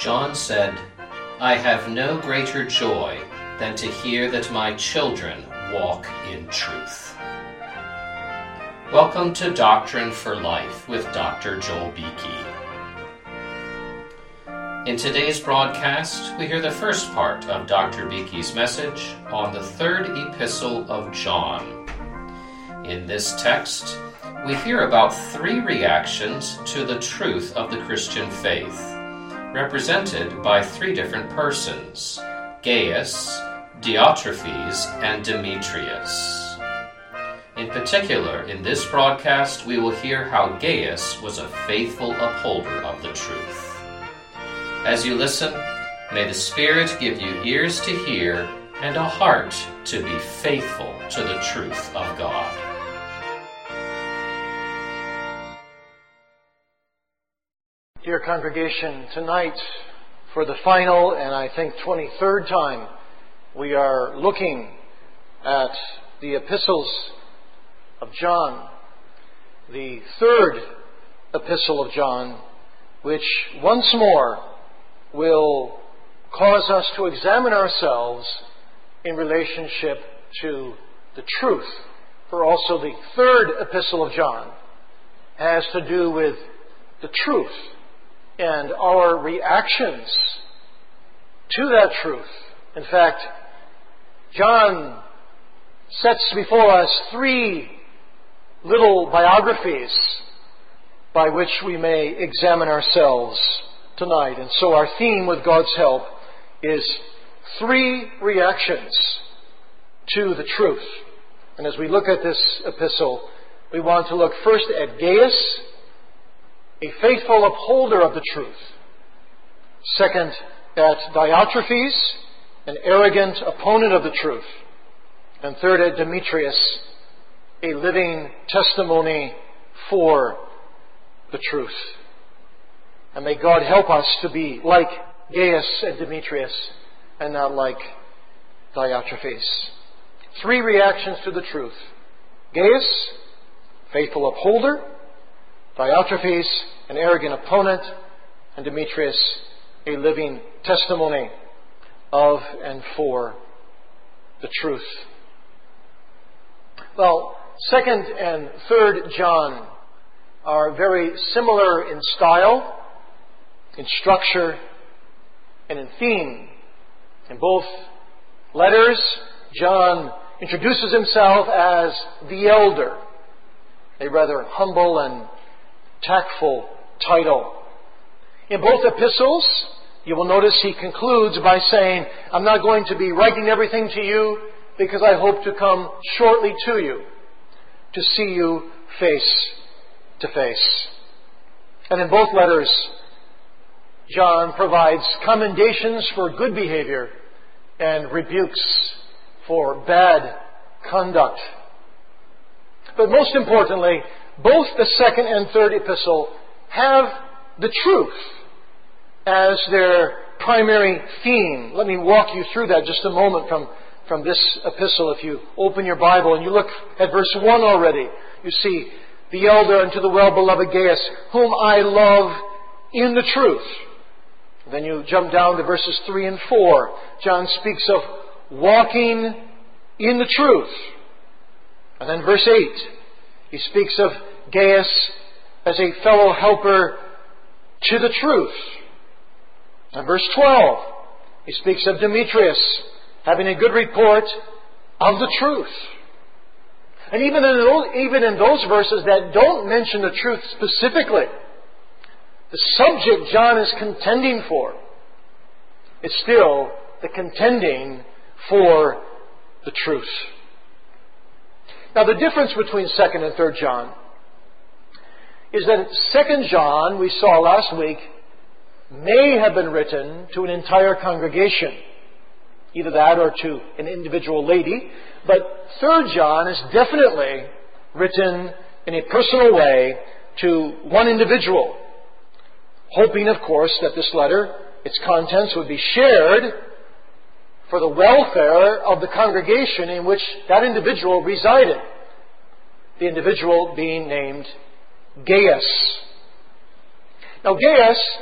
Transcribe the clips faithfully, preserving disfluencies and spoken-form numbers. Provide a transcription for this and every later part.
John said, "I have no greater joy than to hear that my children walk in truth." Welcome to Doctrine for Life with Doctor Joel Beeke. In today's broadcast, we hear the first part of Doctor Beeke's message on the third epistle of John. In this text, we hear about three reactions to the truth of the Christian faith, represented by three different persons: Gaius, Diotrephes, and Demetrius. In particular, in this broadcast, we will hear how Gaius was a faithful upholder of the truth. As you listen, may the Spirit give you ears to hear and a heart to be faithful to the truth of God. Dear congregation, tonight, for the final and I think twenty-third time, we are looking at the epistles of John, the third epistle of John, which once more will cause us to examine ourselves in relationship to the truth. For also the third epistle of John has to do with the truth and our reactions to that truth. In fact, John sets before us three little biographies by which we may examine ourselves tonight. And so our theme, with God's help, is three reactions to the truth. And as we look at this epistle, we want to look first at Gaius, a faithful upholder of the truth. Second, at Diotrephes, an arrogant opponent of the truth. And third, at Demetrius, a living testimony for the truth. And may God help us to be like Gaius and Demetrius and not like Diotrephes. Three reactions to the truth: Gaius, faithful upholder; Diotrephes, an arrogant opponent; and Demetrius, a living testimony of and for the truth. Well, second and third John are very similar in style, in structure, and in theme. In both letters, John introduces himself as the elder, a rather humble and tactful title. In both epistles, you will notice he concludes by saying, "I'm not going to be writing everything to you because I hope to come shortly to you, to see you face to face." And in both letters, John provides commendations for good behavior and rebukes for bad conduct. But most importantly, both the second and third epistle have the truth as their primary theme. Let me walk you through that just a moment from, from this epistle. If you open your Bible and you look at verse one already, you see, "The elder unto the well-beloved Gaius, whom I love in the truth." Then you jump down to verses three and four. John speaks of walking in the truth. And then verse eight, he speaks of Gaius as a fellow helper to the truth. And verse twelve, he speaks of Demetrius having a good report of the truth. And even in those, even in those verses that don't mention the truth specifically, the subject John is contending for is still the contending for the truth. Now, the difference between second and third John is that second John, we saw last week, may have been written to an entire congregation, either that or to an individual lady. But third John is definitely written in a personal way to one individual, hoping, of course, that this letter, its contents, would be shared for the welfare of the congregation in which that individual resided. The individual being named Gaius. Now, Gaius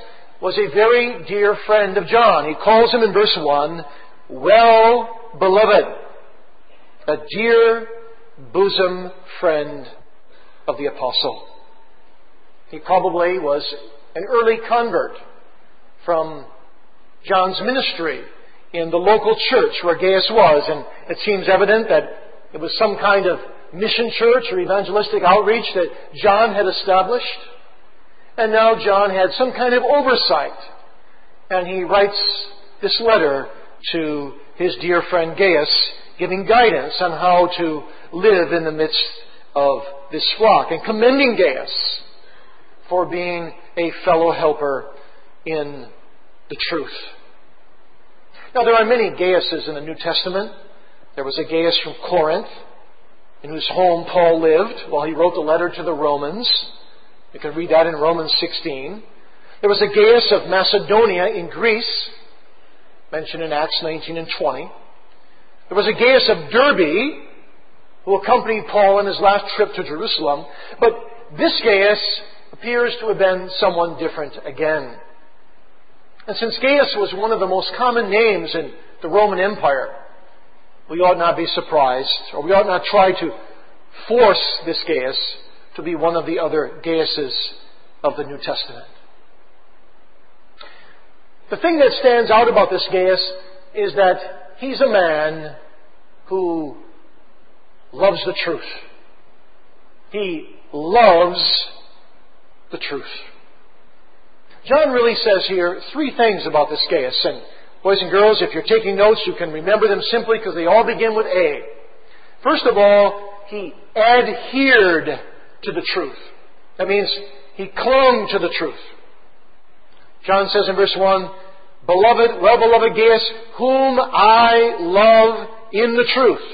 was a very dear friend of John. He calls him in verse one, well beloved, a dear bosom friend of the apostle. He probably was an early convert from John's ministry in the local church where Gaius was, and it seems evident that it was some kind of mission church or evangelistic outreach that John had established. And now John had some kind of oversight, and he writes this letter to his dear friend Gaius, giving guidance on how to live in the midst of this flock, and commending Gaius for being a fellow helper in the truth. Now, there are many Gaiuses in the New Testament. There was a Gaius from Corinth, in whose home Paul lived while he wrote the letter to the Romans. You can read that in Romans sixteen. There was a Gaius of Macedonia in Greece, mentioned in Acts nineteen and twenty. There was a Gaius of Derbe, who accompanied Paul on his last trip to Jerusalem. But this Gaius appears to have been someone different again. And since Gaius was one of the most common names in the Roman Empire, we ought not be surprised, or we ought not try to force this Gaius to be one of the other Gaiuses of the New Testament. The thing that stands out about this Gaius is that he's a man who loves the truth. He loves the truth. John really says here three things about this Gaius. And boys and girls, if you're taking notes, you can remember them simply because they all begin with A. First of all, he adhered to the truth. That means he clung to the truth. John says in verse one, Beloved, well-beloved Gaius, whom I love in the truth.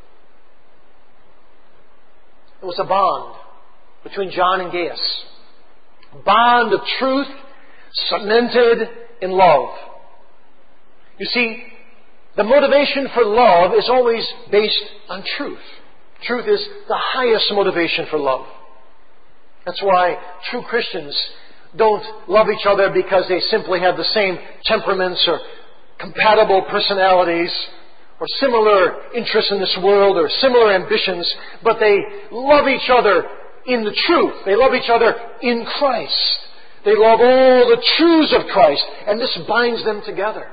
It was a bond between John and Gaius. A bond of truth cemented in love. You see, the motivation for love is always based on truth. Truth is the highest motivation for love. That's why true Christians don't love each other because they simply have the same temperaments or compatible personalities or similar interests in this world or similar ambitions, but they love each other in the truth. They love each other in Christ. They love all the truths of Christ, and this binds them together.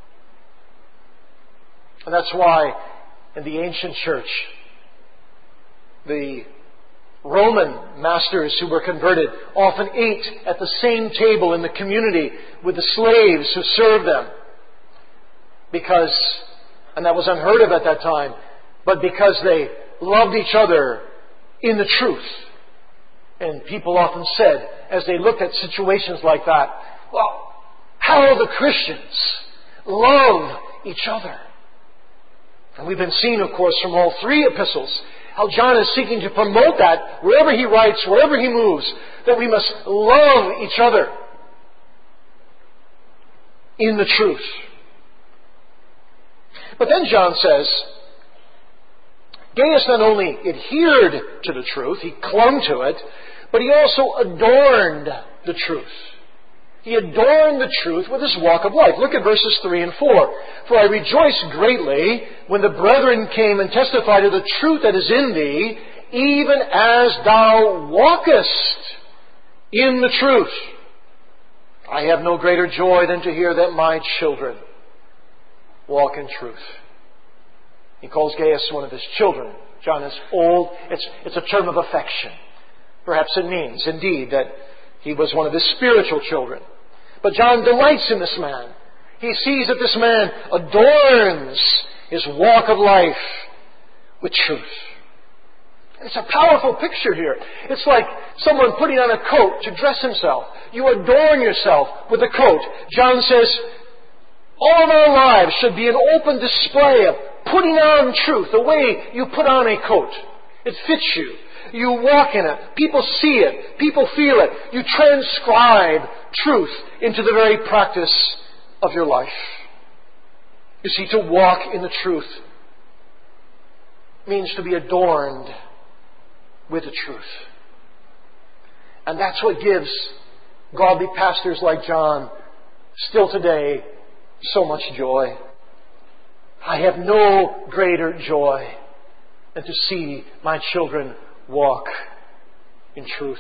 And that's why in the ancient church, the Roman masters who were converted often ate at the same table in the community with the slaves who served them. Because, and that was unheard of at that time, but because they loved each other in the truth. And people often said, as they looked at situations like that, well, how the Christians love each other. And we've been seeing, of course, from all three epistles, how John is seeking to promote that wherever he writes, wherever he moves, that we must love each other in the truth. But then John says, Gaius not only adhered to the truth, he clung to it, but he also adorned the truth. He adorned the truth with his walk of life. Look at verses three and four. For I rejoiced greatly when the brethren came and testified of the truth that is in thee, even as thou walkest in the truth. I have no greater joy than to hear that my children walk in truth. He calls Gaius one of his children. John is old. It's, it's a term of affection. Perhaps it means, indeed, that he was one of his spiritual children. But John delights in this man. He sees that this man adorns his walk of life with truth. And it's a powerful picture here. It's like someone putting on a coat to dress himself. You adorn yourself with a coat. John says, all of our lives should be an open display of putting on truth, the way you put on a coat. It fits you. You walk in it. People see it. People feel it. You transcribe truth into the very practice of your life. You see, to walk in the truth means to be adorned with the truth. And that's what gives godly pastors like John still today, so much joy. I have no greater joy than to see my children walk in truth.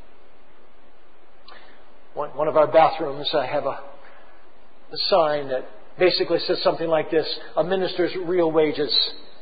One, one of our bathrooms, I have a, a sign that basically says something like this: a minister's real wages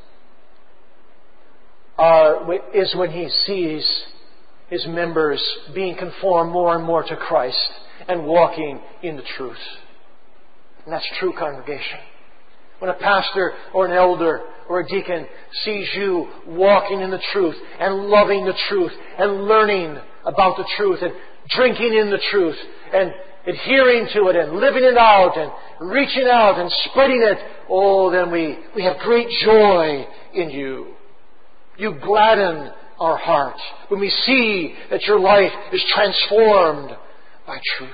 are, is when he sees his members being conformed more and more to Christ and walking in the truth. And that's true, congregation. When a pastor or an elder or a deacon sees you walking in the truth and loving the truth and learning about the truth and drinking in the truth and adhering to it and living it out and reaching out and spreading it, oh, then we, we have great joy in you. You gladden our hearts when we see that your life is transformed by truth.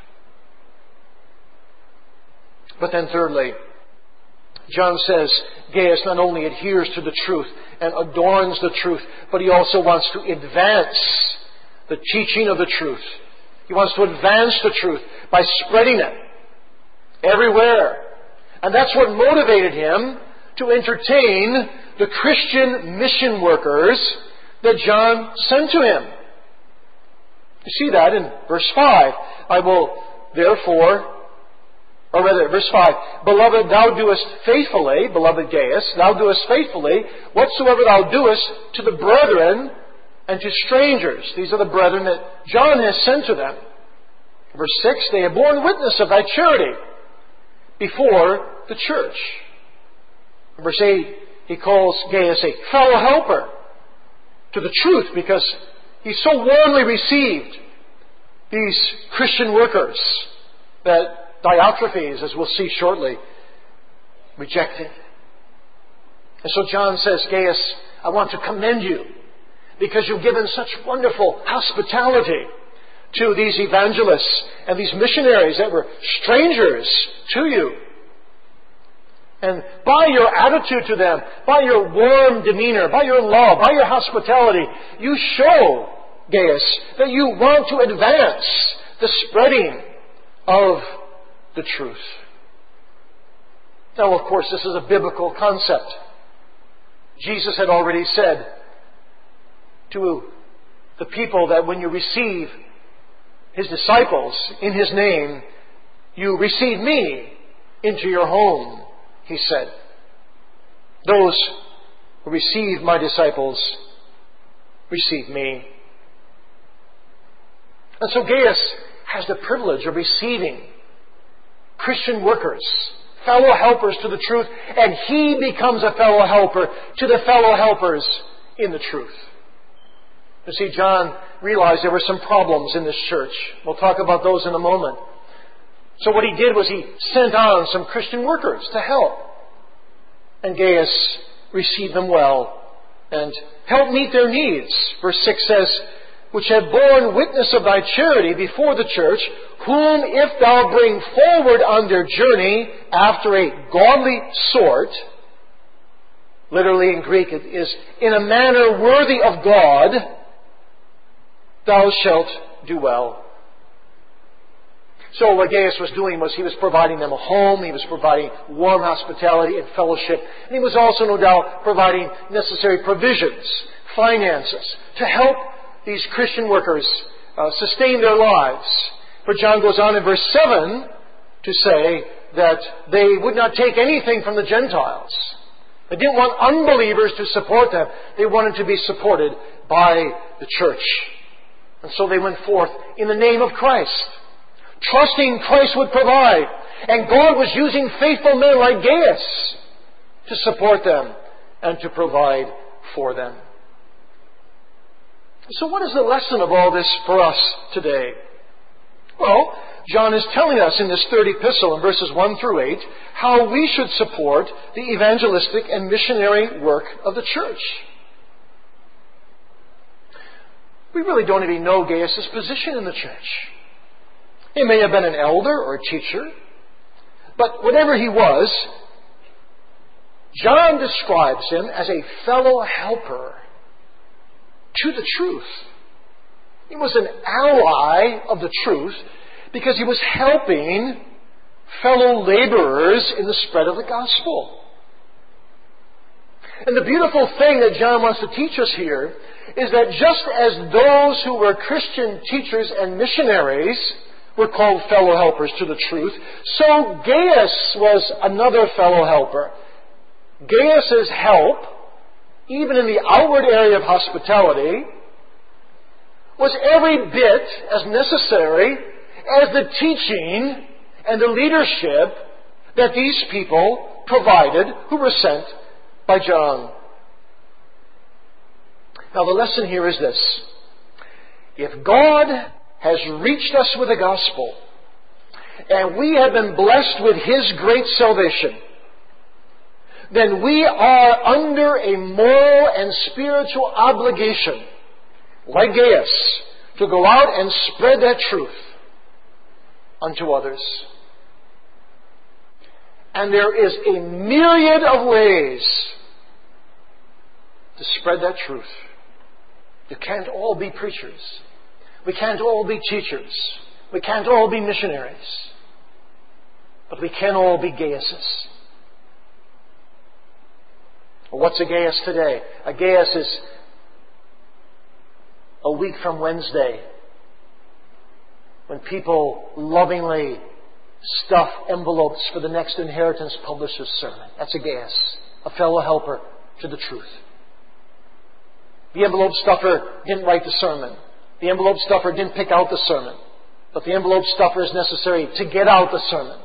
But then thirdly, John says Gaius not only adheres to the truth and adorns the truth, but he also wants to advance the teaching of the truth. He wants to advance the truth by spreading it everywhere. And that's what motivated him to entertain the Christian mission workers that John sent to him. You see that in verse five. I will therefore... Or rather, verse five, Beloved, thou doest faithfully, beloved Gaius, thou doest faithfully whatsoever thou doest to the brethren and to strangers. These are the brethren that John has sent to them. Verse six, they have borne witness of thy charity before the church. Verse eight, he calls Gaius a fellow helper to the truth because he so warmly received these Christian workers that Diotrephes, as we'll see shortly, rejected. And so John says, Gaius, I want to commend you because you've given such wonderful hospitality to these evangelists and these missionaries that were strangers to you. And by your attitude to them, by your warm demeanor, by your love, by your hospitality, you show, Gaius, that you want to advance the spreading of the truth. Now, of course, this is a biblical concept. Jesus had already said to the people that when you receive His disciples in His name, you receive me into your home, He said. Those who receive my disciples receive me. And so Gaius has the privilege of receiving Christian workers, fellow helpers to the truth, and he becomes a fellow helper to the fellow helpers in the truth. You see, John realized there were some problems in this church. We'll talk about those in a moment. So what he did was he sent on some Christian workers to help. And Gaius received them well and helped meet their needs. Verse six says, which have borne witness of thy charity before the church, whom if thou bring forward on their journey after a godly sort, literally in Greek it is, in a manner worthy of God, thou shalt do well. So what Gaius was doing was he was providing them a home, he was providing warm hospitality and fellowship, and he was also no doubt providing necessary provisions, finances, to help these Christian workers uh, sustain their lives. For John goes on in verse seven to say that they would not take anything from the Gentiles. They didn't want unbelievers to support them. They wanted to be supported by the church. And so they went forth in the name of Christ, trusting Christ would provide. And God was using faithful men like Gaius to support them and to provide for them. So what is the lesson of all this for us today? Well, John is telling us in this third epistle in verses one through eight how we should support the evangelistic and missionary work of the church. We really don't even know Gaius' position in the church. He may have been an elder or a teacher, but whatever he was, John describes him as a fellow helper to the truth. He was an ally of the truth because he was helping fellow laborers in the spread of the gospel. And the beautiful thing that John wants to teach us here is that just as those who were Christian teachers and missionaries were called fellow helpers to the truth, so Gaius was another fellow helper. Gaius' help, even in the outward area of hospitality, was every bit as necessary as the teaching and the leadership that these people provided who were sent by John. Now the lesson here is this. If God has reached us with the gospel, and we have been blessed with His great salvation, then we are under a moral and spiritual obligation, like Gaius, to go out and spread that truth unto others. And there is a myriad of ways to spread that truth. You can't all be preachers. We can't all be teachers. We can't all be missionaries. But we can all be Gaiuses. Well, what's a Gaius today? A Gaius is a week from Wednesday, when people lovingly stuff envelopes for the next inheritance publisher's sermon. That's a Gaius, a fellow helper to the truth. The envelope stuffer didn't write the sermon. The envelope stuffer didn't pick out the sermon. But the envelope stuffer is necessary to get out the sermon.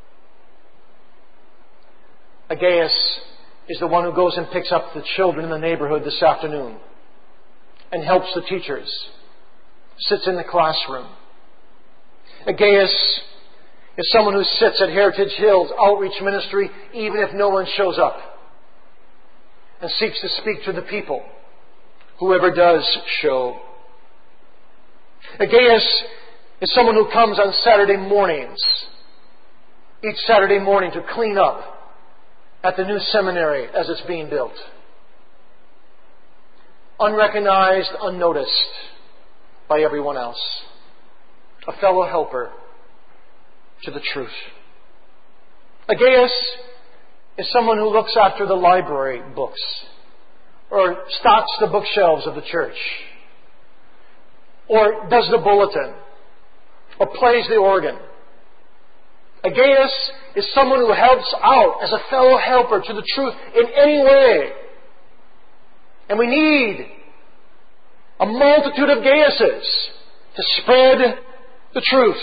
A Gaius is the one who goes and picks up the children in the neighborhood this afternoon and helps the teachers, sits in the classroom. A Gaius is someone who sits at Heritage Hills Outreach Ministry even if no one shows up, and seeks to speak to the people, whoever does show. A Gaius is someone who comes on Saturday mornings, each Saturday morning, to clean up at the new seminary as it's being built. Unrecognized, unnoticed by everyone else. A fellow helper to the truth. A Gaius is someone who looks after the library books, or stocks the bookshelves of the church, or does the bulletin, or plays the organ. A Gaius is someone who helps out as a fellow helper to the truth in any way. And we need a multitude of Gaiuses to spread the truth.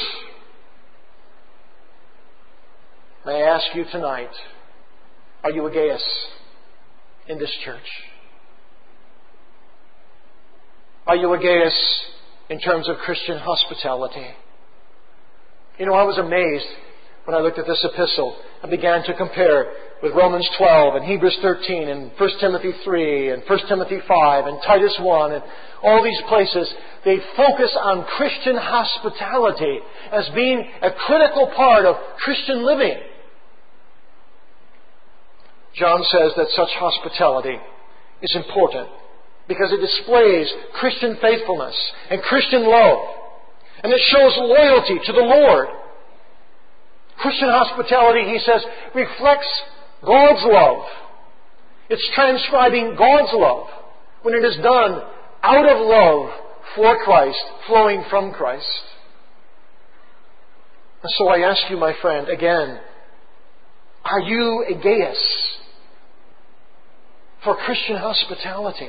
May I ask you tonight, are you a Gaius in this church? Are you a Gaius in terms of Christian hospitality? You know, I was amazed when I looked at this epistle and began to compare with Romans twelve and Hebrews thirteen and First Timothy three and First Timothy five and Titus one and all these places. They focus on Christian hospitality as being a critical part of Christian living. John says that such hospitality is important because it displays Christian faithfulness and Christian love, and it shows loyalty to the Lord. Christian hospitality, he says, reflects God's love. It's transcribing God's love when it is done out of love for Christ, flowing from Christ. And so I ask you, my friend, again, are you a Gaius for Christian hospitality?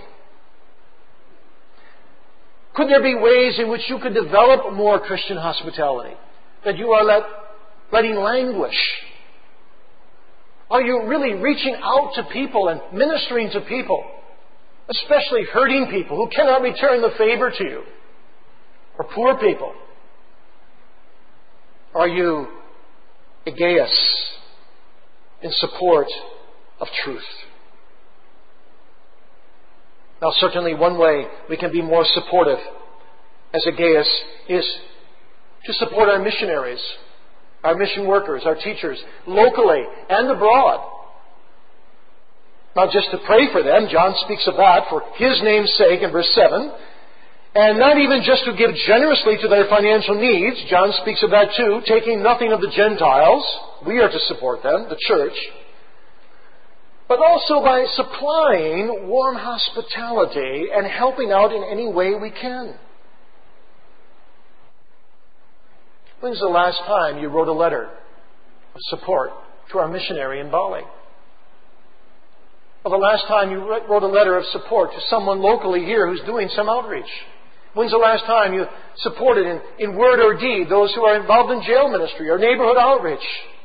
Could there be ways in which you could develop more Christian hospitality that you are let, letting languish? Are you really reaching out to people and ministering to people, especially hurting people who cannot return the favor to you, or poor people? Are you a Gaius in support of truth? Now, certainly one way we can be more supportive as a Gaius is to support our missionaries, our mission workers, our teachers, locally and abroad. Not just to pray for them. John speaks of that for His name's sake in verse seven. And not even just to give generously to their financial needs. John speaks of that too, taking nothing of the Gentiles. We are to support them, the church. But also by supplying warm hospitality and helping out in any way we can. When's the last time you wrote a letter of support to our missionary in Bali? Or the last time you wrote a letter of support to someone locally here who's doing some outreach? When's the last time you supported in, in word or deed those who are involved in jail ministry or neighborhood outreach?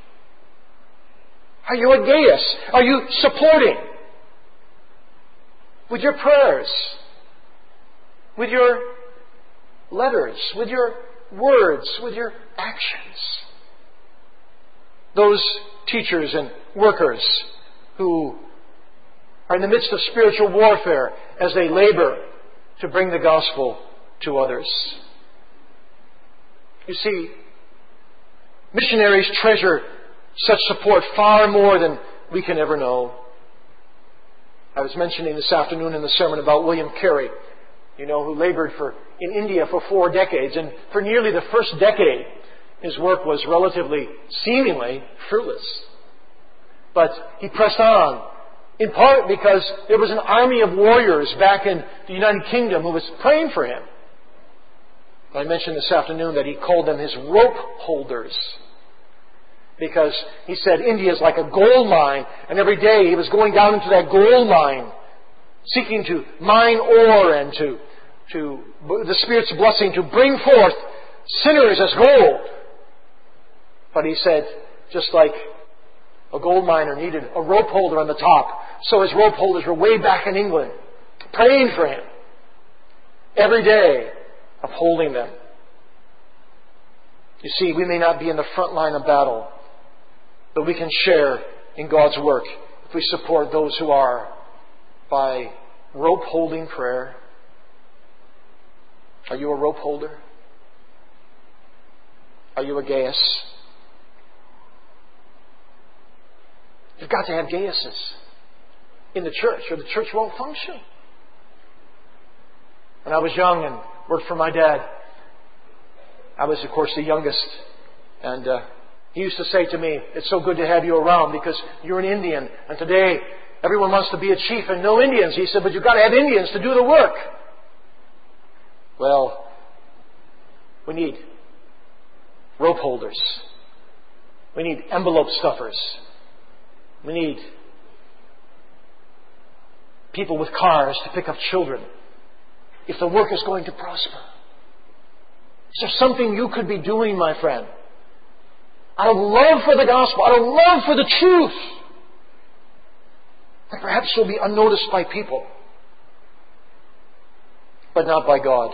Are you at Gaius? Are you supporting? With your prayers, with your letters, with your words, with your actions. Those teachers and workers who are in the midst of spiritual warfare as they labor to bring the gospel to others. You see, missionaries treasure such support far more than we can ever know. I was mentioning this afternoon in the sermon about William Carey, you know, who labored for in India for four decades, and for nearly the first decade, his work was relatively, seemingly, fruitless. But he pressed on, in part because there was an army of warriors back in the United Kingdom who was praying for him. I mentioned this afternoon that he called them his rope holders, because he said India is like a gold mine, and every day he was going down into that gold mine, seeking to mine ore and to, to the Spirit's blessing to bring forth sinners as gold. But he said, just like a gold miner needed a rope holder on the top, so his rope holders were way back in England, praying for him every day, upholding them. You see, we may not be in the front line of battle, but we can share in God's work if we support those who are by rope holding prayer. Are you a rope holder? Are you a Gaius? You've got to have Gaiuses in the church, or the church won't function. When I was young and worked for my dad, I was, of course, the youngest, and uh, he used to say to me, "It's so good to have you around because you're an Indian, and today everyone wants to be a chief and no Indians." He said, "But you've got to have Indians to do the work." Well, we need rope holders. We need envelope stuffers. We need people with cars to pick up children if the work is going to prosper. Is there something you could be doing, my friend, out of love for the gospel, out of love for the truth, that perhaps you'll be unnoticed by people, but not by God?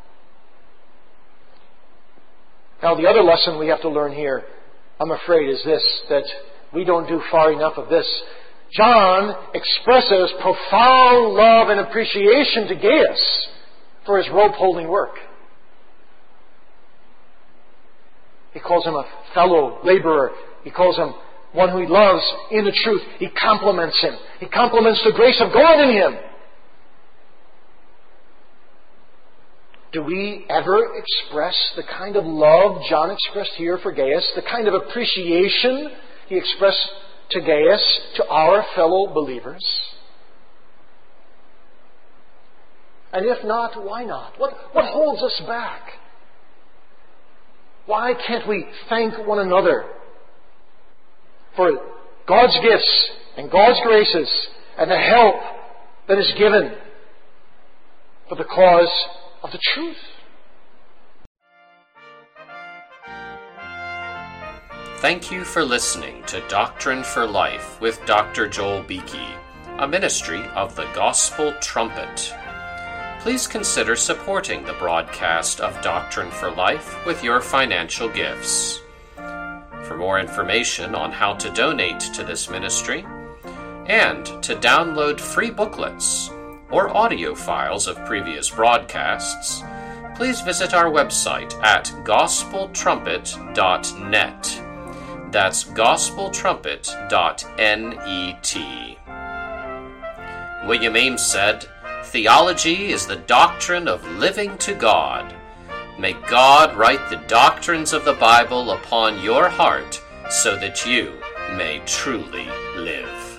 Now, the other lesson we have to learn here, I'm afraid, is this, that we don't do far enough of this. John expresses profound love and appreciation to Gaius for his rope-holding work. He calls him a fellow laborer. He calls him one who he loves in the truth. He compliments him. He compliments the grace of God in him. Do we ever express the kind of love John expressed here for Gaius, the kind of appreciation he expressed to Gaius, to our fellow believers? And if not, why not? What, what holds us back? Why can't we thank one another for God's gifts and God's graces and the help that is given for the cause of the truth? Thank you for listening to Doctrine for Life with Doctor Joel Beeke, a ministry of the Gospel Trumpet. Please consider supporting the broadcast of Doctrine for Life with your financial gifts. For more information on how to donate to this ministry and to download free booklets or audio files of previous broadcasts, please visit our website at gospel trumpet dot net. That's gospel trumpet dot net. William Ames said, Theology is the doctrine of living to God. May God write the doctrines of the Bible upon your heart so that you may truly live.